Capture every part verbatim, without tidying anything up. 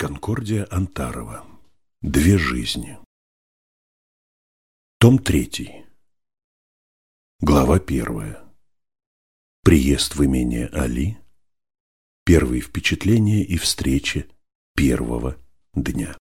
Конкордия Антарова. Две жизни. Том третий. Глава первая. Приезд в имение Али. Первые впечатления и встречи первого дня.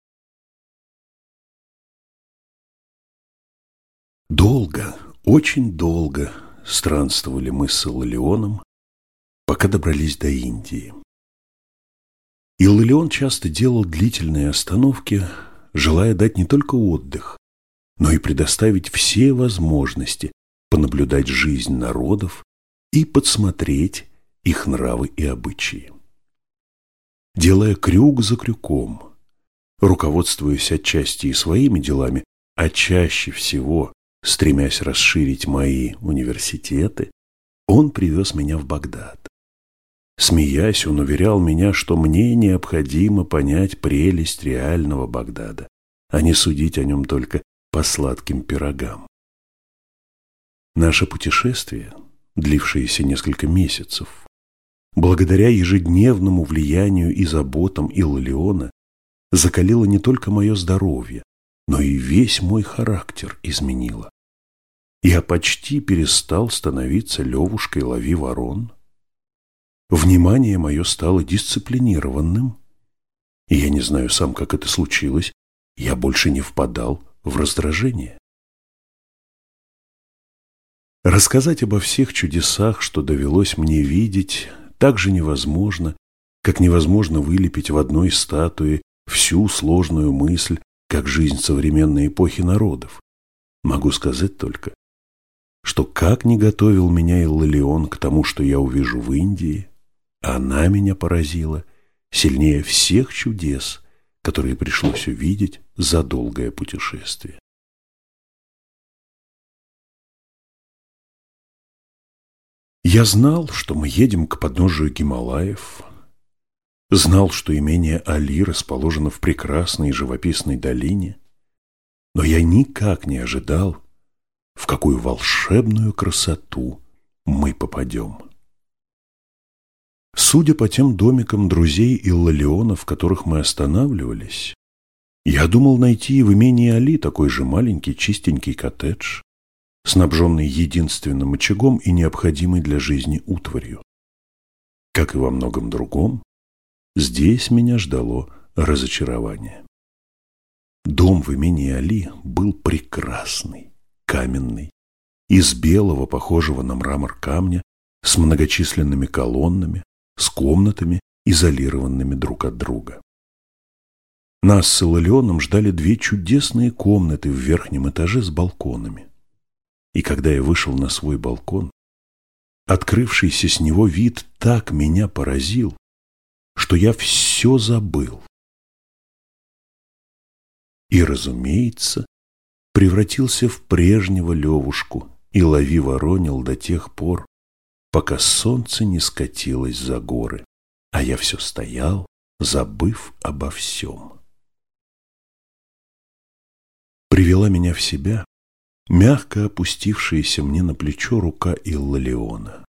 Долго, очень долго странствовали мы с Илларионом, пока добрались до Индии. Илларион часто делал длительные остановки, желая дать не только отдых, но и предоставить все возможности понаблюдать жизнь народов и подсмотреть их нравы и обычаи. Делая крюк за крюком, руководствуясь отчасти и своими делами, а чаще всего стремясь расширить мои университеты, он привез меня в Багдад. Смеясь, он уверял меня, что мне необходимо понять прелесть реального Багдада, а не судить о нем только по сладким пирогам. Наше путешествие, длившееся несколько месяцев, благодаря ежедневному влиянию и заботам Иллариона, закалило не только мое здоровье, но и весь мой характер изменило. Я почти перестал становиться Левушкой лови ворон. Внимание мое стало дисциплинированным, и я не знаю сам, как это случилось, я больше не впадал в раздражение. Рассказать обо всех чудесах, что довелось мне видеть, так же невозможно, как невозможно вылепить в одной статуе всю сложную мысль, как жизнь современной эпохи народов. Могу сказать только, что как ни готовил меня Илларион к тому, что я увижу в Индии, она меня поразила сильнее всех чудес, которые пришлось увидеть за долгое путешествие. Я знал, что мы едем к подножию Гималаев, знал, что имение Али расположено в прекрасной и живописной долине, но я никак не ожидал, в какую волшебную красоту мы попадем. Судя по тем домикам друзей Иллариона, в которых мы останавливались, я думал найти и в имении Али такой же маленький чистенький коттедж, снабженный единственным очагом и необходимой для жизни утварью. Как и во многом другом, здесь меня ждало разочарование. Дом в имении Али был прекрасный, каменный, из белого, похожего на мрамор камня, с многочисленными колоннами, с комнатами, изолированными друг от друга. Нас с Илларионом ждали две чудесные комнаты в верхнем этаже с балконами. И когда я вышел на свой балкон, открывшийся с него вид так меня поразил, что я все забыл. И, разумеется, превратился в прежнего Левушку и лови воронил до тех пор, пока солнце не скатилось за горы, а я все стоял, забыв обо всем. Привела меня в себя мягко опустившаяся мне на плечо рука Иллариона.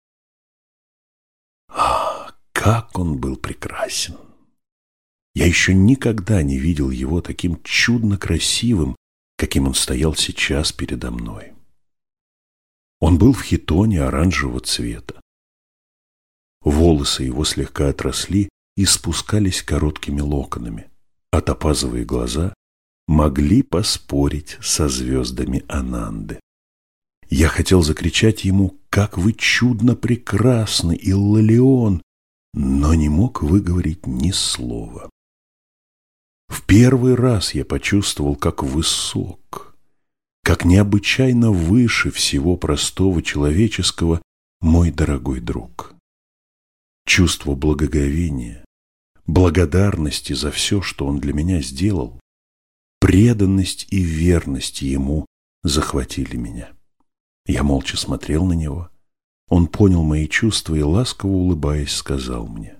А, как он был прекрасен! Я еще никогда не видел его таким чудно красивым, каким он стоял сейчас передо мной. Он был в хитоне оранжевого цвета. Волосы его слегка отросли и спускались короткими локонами, а топазовые глаза могли поспорить со звездами Ананды. Я хотел закричать ему: «Как вы чудно прекрасны, Илларион!», но не мог выговорить ни слова. В первый раз я почувствовал, как высок, как необычайно выше всего простого человеческого мой дорогой друг. Чувство благоговения, благодарности за все, что он для меня сделал, преданность и верность ему захватили меня. Я молча смотрел на него. Он понял мои чувства и, ласково улыбаясь, сказал мне: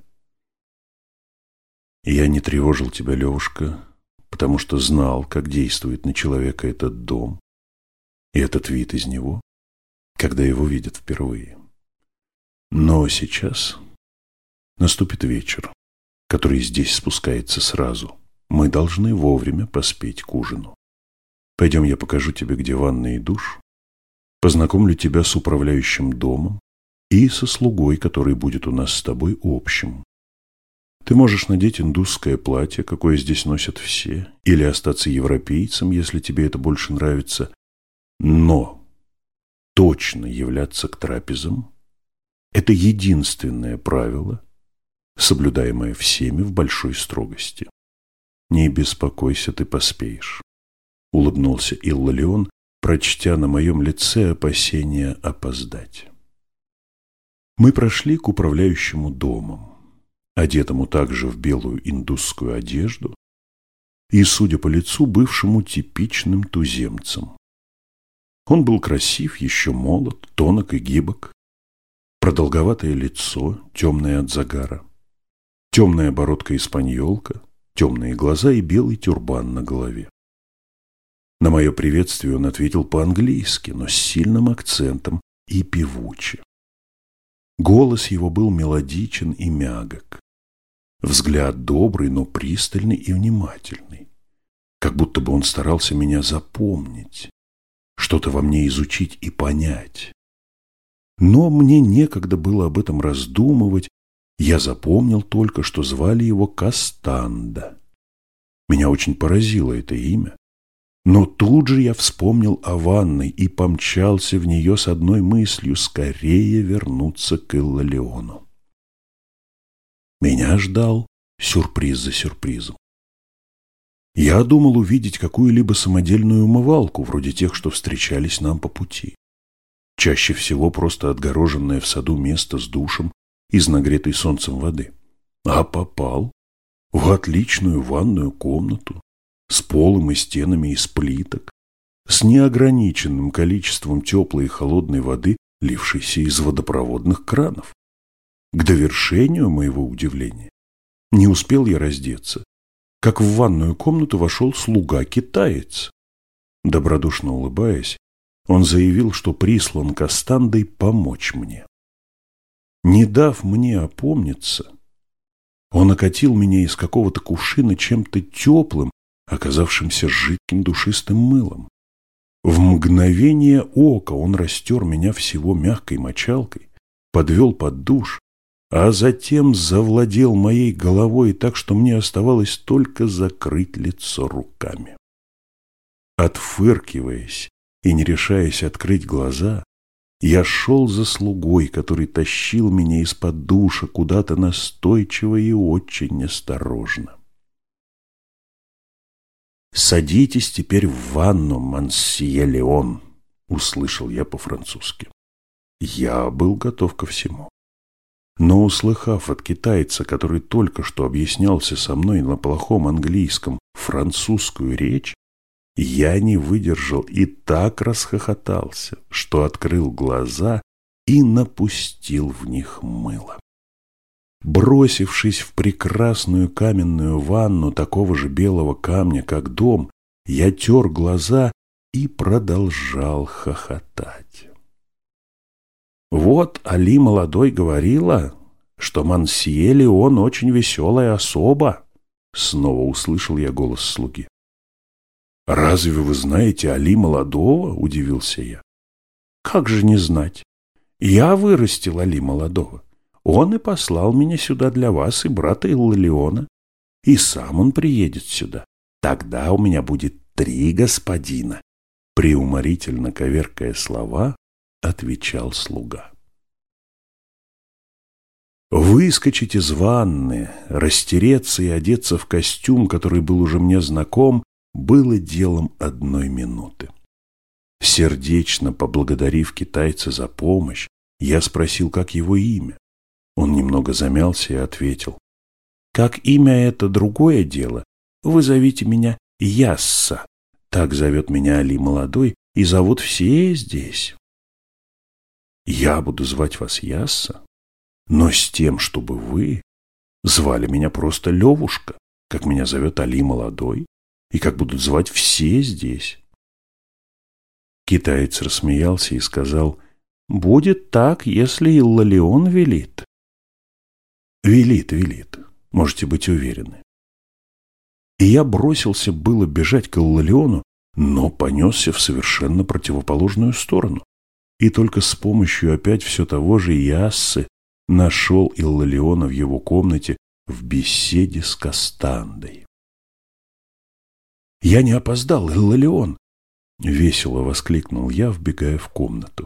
«Я не тревожил тебя, Левушка, потому что знал, как действует на человека этот дом и этот вид из него, когда его видят впервые. Но сейчас наступит вечер, который здесь спускается сразу. Мы должны вовремя поспеть к ужину. Пойдем, я покажу тебе, где ванна и душ, познакомлю тебя с управляющим домом и со слугой, который будет у нас с тобой общим. Ты можешь надеть индусское платье, какое здесь носят все, или остаться европейцем, если тебе это больше нравится, но точно являться к трапезам – это единственное правило, соблюдаемое всеми в большой строгости. Не беспокойся, ты поспеешь, – улыбнулся Иллалион, прочтя на моем лице опасения опоздать. Мы прошли к управляющему домом, одетому также в белую индусскую одежду и, судя по лицу, бывшему типичным туземцем. Он был красив, еще молод, тонок и гибок, продолговатое лицо, темное от загара, темная бородка-испаньолка, темные глаза и белый тюрбан на голове. На мое приветствие он ответил по-английски, но с сильным акцентом и певуче. Голос его был мелодичен и мягок, взгляд добрый, но пристальный и внимательный, как будто бы он старался меня запомнить, что-то во мне изучить и понять. Но мне некогда было об этом раздумывать, я запомнил только, что звали его Кастанда. Меня очень поразило это имя, но тут же я вспомнил о ванной и помчался в нее с одной мыслью – скорее вернуться к Иллалиону. Меня ждал сюрприз за сюрпризом. Я думал увидеть какую-либо самодельную умывалку, вроде тех, что встречались нам по пути. Чаще всего просто отгороженное в саду место с душем из нагретой солнцем воды. А попал в отличную ванную комнату с полом и стенами из плиток, с неограниченным количеством теплой и холодной воды, лившейся из водопроводных кранов. К довершению моего удивления не успел я раздеться, как в ванную комнату вошел слуга-китаец. Добродушно улыбаясь, он заявил, что прислан Кастандой помочь мне. Не дав мне опомниться, он окатил меня из какого-то кувшина чем-то теплым, оказавшимся жидким душистым мылом. В мгновение ока он растер меня всего мягкой мочалкой, подвел под душ, а затем завладел моей головой так, что мне оставалось только закрыть лицо руками. Отфыркиваясь и не решаясь открыть глаза, я шел за слугой, который тащил меня из-под душа куда-то настойчиво и очень осторожно. «Садитесь теперь в ванну, мансье Леон», — услышал я по-французски. Я был готов ко всему. Но, услыхав от китайца, который только что объяснялся со мной на плохом английском, французскую речь, я не выдержал и так расхохотался, что открыл глаза и напустил в них мыло. Бросившись в прекрасную каменную ванну такого же белого камня, как дом, я тер глаза и продолжал хохотать. Вот Али молодой говорила, что мансье Леон очень веселая особа. Снова услышал я голос слуги. «Разве вы знаете Али молодого?» – удивился я. «Как же не знать? Я вырастил Али молодого. Он и послал меня сюда для вас и брата Иллалиона. И сам он приедет сюда. Тогда у меня будет три господина». Преуморительно коверкая слова, отвечал слуга. Выскочить из ванны, растереться и одеться в костюм, который был уже мне знаком, было делом одной минуты. Сердечно поблагодарив китайца за помощь, я спросил, как его имя. Он немного замялся и ответил: «Как имя это другое дело, вы зовите меня Ясса. Так зовет меня Али молодой, и зовут все здесь». «Я буду звать вас Ясса, но с тем, чтобы вы звали меня просто Левушка, как меня зовет Али молодой, и как будут звать все здесь». Китаец рассмеялся и сказал: «Будет так, если Иллалион велит». «Велит, велит. можете быть уверены. И я бросился было бежать к Иллариону, но понесся в совершенно противоположную сторону. И только с помощью опять все того же Иассы нашел Иллариона в его комнате в беседе с Кастандой. «Я не опоздал, Илларион!» — весело воскликнул я, вбегая в комнату.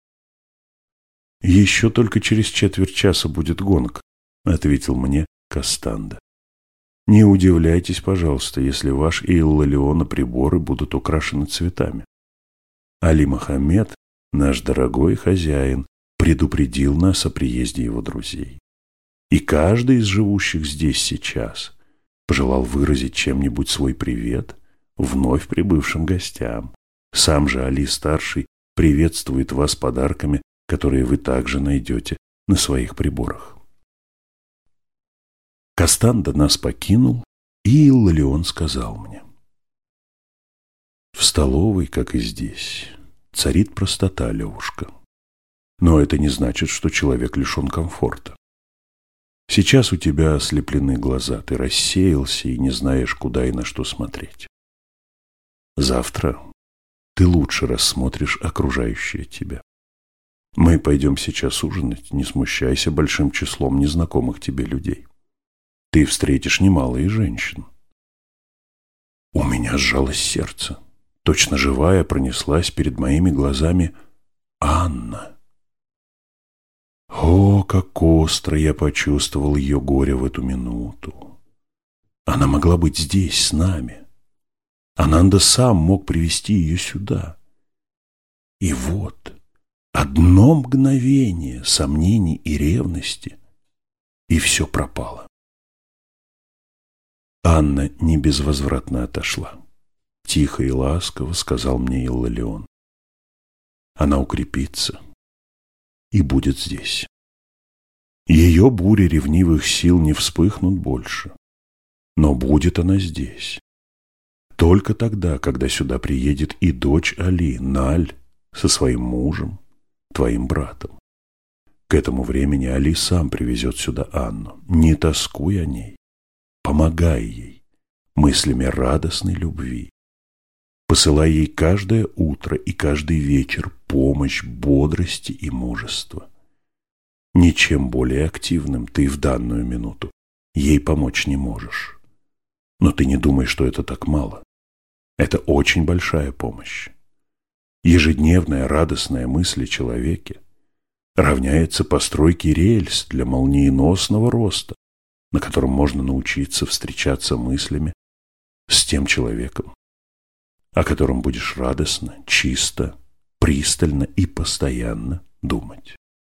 «Еще только через четверть часа будет гонг», — ответил мне Кастанда. «Не удивляйтесь, пожалуйста, если ваш и Иллариона приборы будут украшены цветами. Али Мохаммед, наш дорогой хозяин, предупредил нас о приезде его друзей. И каждый из живущих здесь сейчас пожелал выразить чем-нибудь свой привет вновь прибывшим гостям. Сам же Али-старший приветствует вас подарками, которые вы также найдете на своих приборах». Кастанда нас покинул, и Илларион сказал мне: «В столовой, как и здесь, царит простота, Левушка. Но это не значит, что человек лишен комфорта. Сейчас у тебя ослеплены глаза, ты рассеялся и не знаешь, куда и на что смотреть. Завтра ты лучше рассмотришь окружающее тебя. Мы пойдем сейчас ужинать, не смущайся большим числом незнакомых тебе людей. Ты встретишь немало и женщин». У меня сжалось сердце. Точно живая пронеслась перед моими глазами Анна. О, как остро я почувствовал ее горе в эту минуту. Она могла быть здесь, с нами. Ананда сам мог привести ее сюда. И вот одно мгновение сомнений и ревности, и все пропало. Анна не безвозвратно отошла. Тихо и ласково сказал мне Илларион: «Она укрепится и будет здесь. Ее бури ревнивых сил не вспыхнут больше, но будет она здесь. Только тогда, когда сюда приедет и дочь Али, Наль, со своим мужем, твоим братом. К этому времени Али сам привезет сюда Анну. Не тоскуй о ней, помогай ей мыслями радостной любви. Посылай ей каждое утро и каждый вечер помощь бодрости и мужества. Ничем более активным ты в данную минуту ей помочь не можешь. Но ты не думай, что это так мало. Это очень большая помощь. Ежедневная радостная мысль о человеке равняется постройке рельс для молниеносного роста, на котором можно научиться встречаться мыслями с тем человеком, о котором будешь радостно, чисто, пристально и постоянно думать.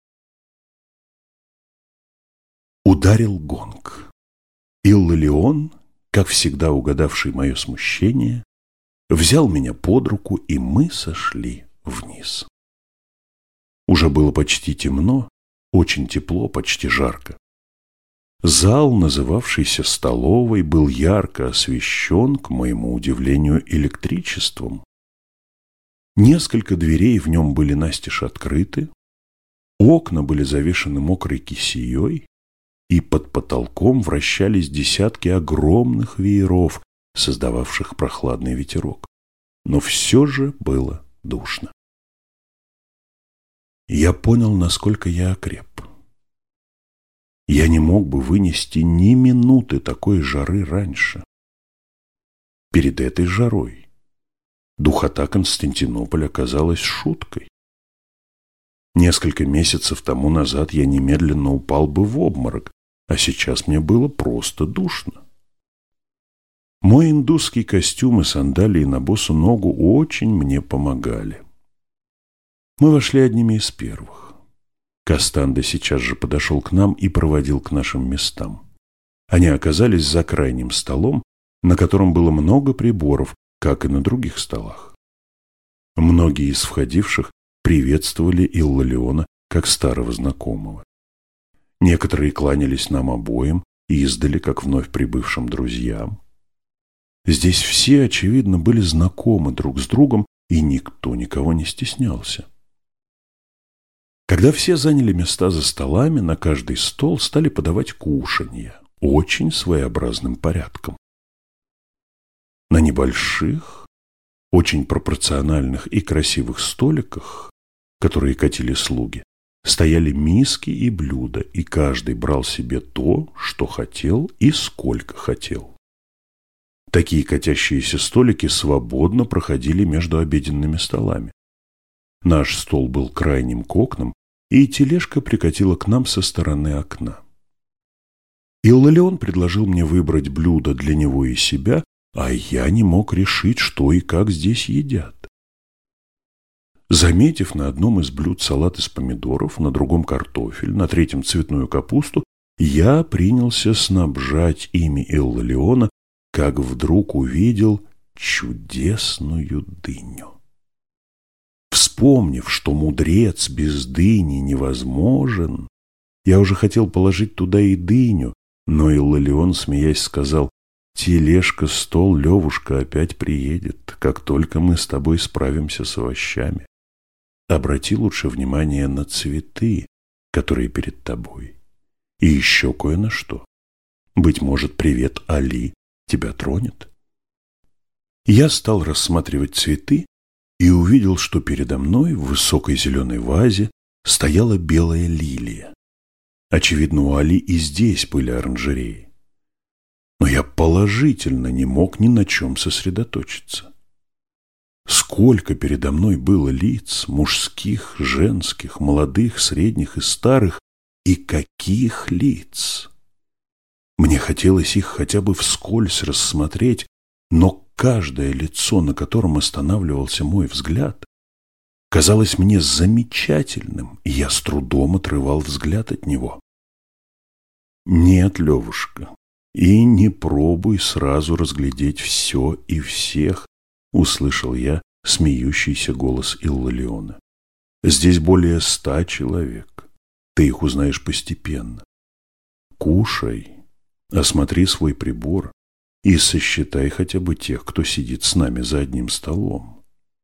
Ударил гонг. Илларион, как всегда угадавший мое смущение, взял меня под руку, и мы сошли вниз. Уже было почти темно, очень тепло, почти жарко. Зал, называвшийся столовой, был ярко освещен, к моему удивлению, электричеством. Несколько дверей в нем были настежь открыты, окна были завешаны мокрой кисеей, и под потолком вращались десятки огромных вееров, создававших прохладный ветерок. Но все же было душно. Я понял, насколько я окреп. Я не мог бы вынести ни минуты такой жары раньше. Перед этой жарой духота Константинополя казалась шуткой. Несколько месяцев тому назад я немедленно упал бы в обморок, а сейчас мне было просто душно. Мой индусский костюм и сандалии на босу ногу очень мне помогали. Мы вошли одними из первых. Кастанда сейчас же подошел к нам и проводил к нашим местам. Они оказались за крайним столом, на котором было много приборов, как и на других столах. Многие из входивших приветствовали Иллариона как старого знакомого. Некоторые кланялись нам обоим и издали, как вновь прибывшим друзьям. Здесь все, очевидно, были знакомы друг с другом, и никто никого не стеснялся. Когда все заняли места за столами, на каждый стол стали подавать кушанья. очень своеобразным порядком. На небольших, очень пропорциональных и красивых столиках, которые катили слуги, стояли миски и блюда, и каждый брал себе то, что хотел и сколько хотел. Такие катящиеся столики свободно проходили между обеденными столами. Наш стол был крайним к окнам, и тележка прикатила к нам со стороны окна. Иллалион предложил мне выбрать блюдо для него и себя, а я не мог решить, что и как здесь едят. Заметив на одном из блюд салат из помидоров, на другом картофель, на третьем цветную капусту, я принялся снабжать ими Иллалиона, как вдруг увидел чудесную дыню. Вспомнив, что мудрец без дыни невозможен, я уже хотел положить туда и дыню, но Иллалион, смеясь, сказал: «Тележка, стол, Левушка опять приедет, как только мы с тобой справимся с овощами. Обрати лучше внимание на цветы, которые перед тобой, и еще кое на что. Быть может, привет Али тебя тронет». Я стал рассматривать цветы и увидел, что передо мной в высокой зеленой вазе стояла белая лилия. Очевидно, у Али и здесь были оранжереи. Но я положительно не мог ни на чем сосредоточиться. Сколько передо мной было лиц, мужских, женских, молодых, средних и старых, и каких лиц! Мне хотелось их хотя бы вскользь рассмотреть, но каждое лицо, на котором останавливался мой взгляд, казалось мне замечательным, и я с трудом отрывал взгляд от него. Нет, Левушка, и не пробуй сразу разглядеть все и всех, услышал я смеющийся голос Иллалиона. Здесь более ста человек, ты их узнаешь постепенно. Кушай, осмотри свой прибор и сосчитай хотя бы тех, кто сидит с нами за одним столом.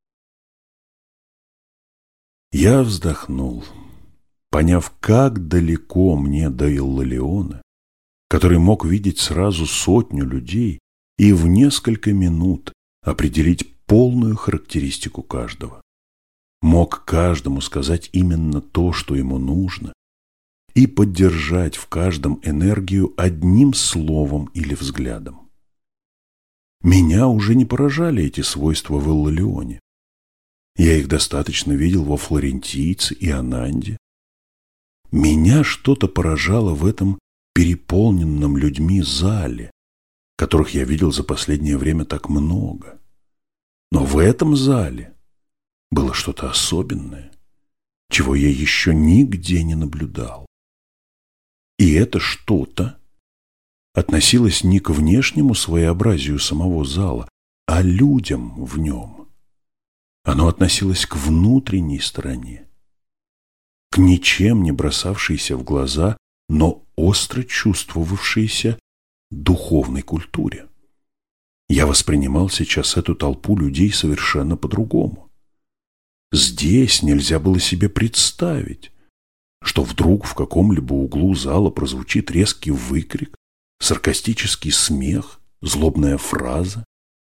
Я вздохнул, поняв, как далеко мне до Иллалиона, который мог видеть сразу сотню людей и в несколько минут определить полную характеристику каждого. Мог каждому сказать именно то, что ему нужно, и поддержать в каждом энергию одним словом или взглядом. Меня уже не поражали эти свойства в Иллалионе. Я их достаточно видел во Флорентийце и Ананде. Меня что-то поражало в этом переполненном людьми зале, которых я видел за последнее время так много. Но в этом зале было что-то особенное, чего я еще нигде не наблюдал. И это что-то относилось не к внешнему своеобразию самого зала, а людям в нем. Оно относилось к внутренней стороне, к ничем не бросавшейся в глаза, но остро чувствовавшейся духовной культуре. Я воспринимал сейчас эту толпу людей совершенно по-другому. Здесь нельзя было себе представить, что вдруг в каком-либо углу зала прозвучит резкий выкрик, саркастический смех, злобная фраза.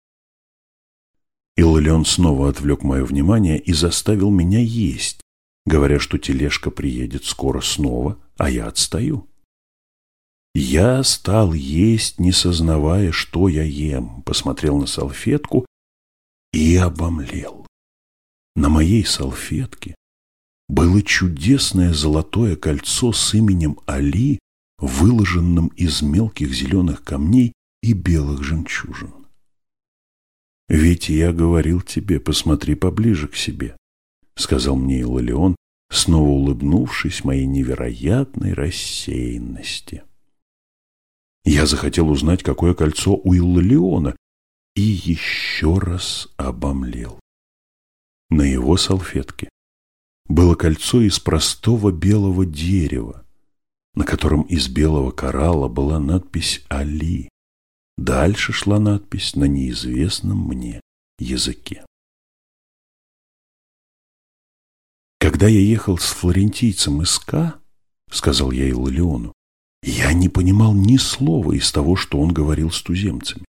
Иллалион снова отвлек мое внимание и заставил меня есть, говоря, что тележка приедет скоро снова, а я отстаю. Я стал есть, не сознавая, что я ем, посмотрел на салфетку и обомлел. На моей салфетке было чудесное золотое кольцо с именем Али, выложенным из мелких зеленых камней и белых жемчужин. «Ведь я говорил тебе, посмотри поближе к себе», — сказал мне Иллалион, снова улыбнувшись моей невероятной рассеянности. Я захотел узнать, какое кольцо у Иллалиона, и еще раз обомлел. На его салфетке было кольцо из простого белого дерева, на котором из белого коралла была надпись «Али». Дальше шла надпись на неизвестном мне языке. «Когда я ехал с флорентийцем из Ка, — сказал я Иллалиону, Я не понимал ни слова из того, что он говорил с туземцами.